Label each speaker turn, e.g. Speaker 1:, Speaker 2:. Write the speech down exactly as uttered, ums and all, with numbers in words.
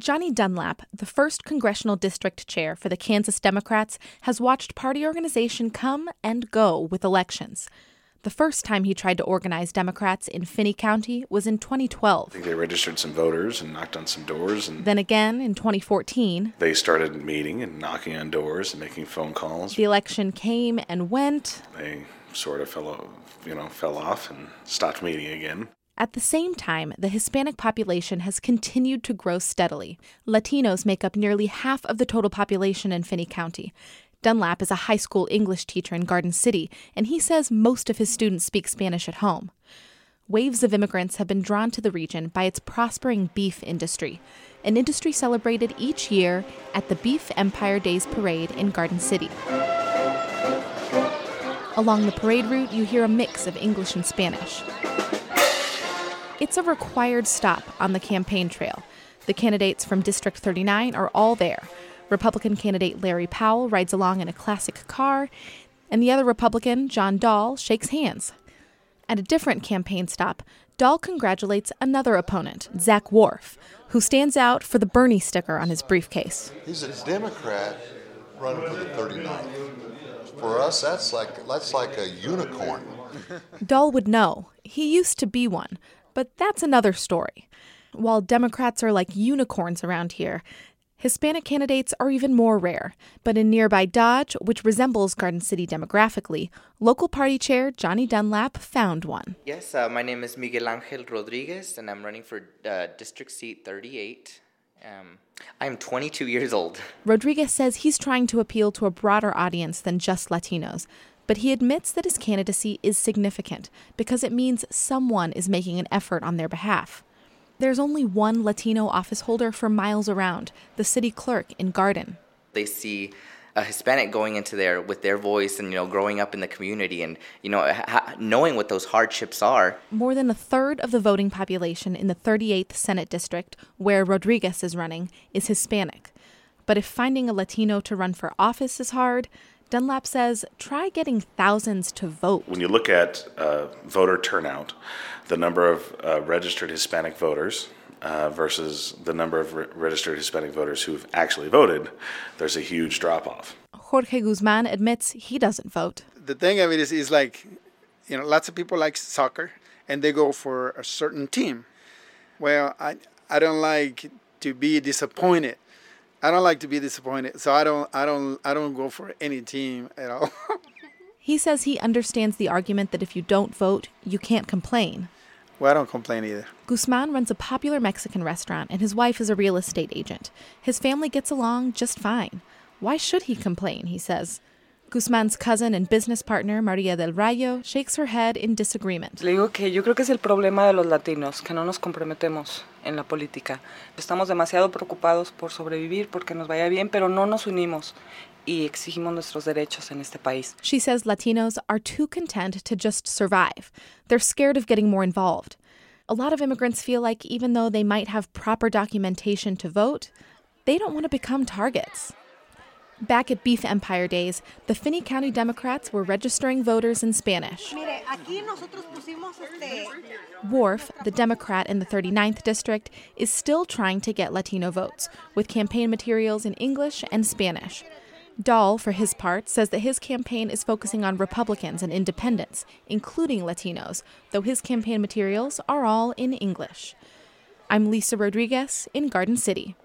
Speaker 1: Johnny Dunlap, the first congressional district chair for the Kansas Democrats, has watched party organization come and go with elections. The first time he tried to organize Democrats in Finney County was in twenty twelve.
Speaker 2: I think they registered some voters and knocked on some doors. And
Speaker 1: then again in twenty fourteen.
Speaker 2: They started meeting and knocking on doors and making phone calls.
Speaker 1: The election came and went.
Speaker 2: They sort of fell, you know, fell off and stopped meeting again.
Speaker 1: At the same time, the Hispanic population has continued to grow steadily. Latinos make up nearly half of the total population in Finney County. Dunlap is a high school English teacher in Garden City, and he says most of his students speak Spanish at home. Waves of immigrants have been drawn to the region by its prospering beef industry, an industry celebrated each year at the Beef Empire Days Parade in Garden City. Along the parade route, you hear a mix of English and Spanish. It's a required stop on the campaign trail. The candidates from District thirty-nine are all there. Republican candidate Larry Powell rides along in a classic car, and the other Republican, John Dahl, shakes hands. At a different campaign stop, Dahl congratulates another opponent, Zach Wharf, who stands out for the Bernie sticker on his briefcase.
Speaker 3: He's a Democrat running for the thirty-ninth. For us, that's like that's like a unicorn.
Speaker 1: Dahl would know. He used to be one. But that's another story. While Democrats are like unicorns around here, Hispanic candidates are even more rare. But in nearby Dodge, which resembles Garden City demographically, local party chair Johnny Dunlap found one.
Speaker 4: Yes, uh, my name is Miguel Angel Rodriguez, and I'm running for uh, District Seat thirty-eight. Um, I'm twenty-two years old.
Speaker 1: Rodriguez says he's trying to appeal to a broader audience than just Latinos. But he admits that his candidacy is significant because it means someone is making an effort on their behalf. There's only one Latino office holder for miles around, the city clerk in Garden.
Speaker 4: They see a Hispanic going into there with their voice and, you know, growing up in the community and, you know, ha- knowing what those hardships are.
Speaker 1: More than a third of the voting population in the thirty-eighth Senate District, where Rodriguez is running, is Hispanic. But if finding a Latino to run for office is hard, Dunlap says try getting thousands to vote.
Speaker 2: When you look at uh, voter turnout, the number of uh, registered Hispanic voters uh, versus the number of re- registered Hispanic voters who've actually voted, there's a huge drop-off.
Speaker 1: Jorge Guzman admits he doesn't vote.
Speaker 5: The thing of it is, is like, you know, lots of people like soccer, and they go for a certain team. Well, I I don't like to be disappointed. I don't like to be disappointed, so I don't I don't I don't go for any team at all.
Speaker 1: He says he understands the argument that if you don't vote, you can't complain.
Speaker 5: Well, I don't complain either.
Speaker 1: Guzman runs a popular Mexican restaurant, and his wife is a real estate agent. His family gets along just fine. Why should he complain, he says. Guzman's cousin and business partner, Maria del Rayo, shakes her head in disagreement.
Speaker 6: Le digo que yo creo que es el problema de los latinos, que no nos comprometemos en la política. Estamos demasiado preocupados por sobrevivir, porque nos vaya bien, pero no nos unimos y exigimos nuestros derechos en este país.
Speaker 1: She says Latinos are too content to just survive. They're scared of getting more involved. A lot of immigrants feel like even though they might have proper documentation to vote, they don't want to become targets. Back at Beef Empire Days, the Finney County Democrats were registering voters in Spanish. Wharf, the Democrat in the thirty-ninth District, is still trying to get Latino votes, with campaign materials in English and Spanish. Dahl, for his part, says that his campaign is focusing on Republicans and independents, including Latinos, though his campaign materials are all in English. I'm Lisa Rodriguez in Garden City.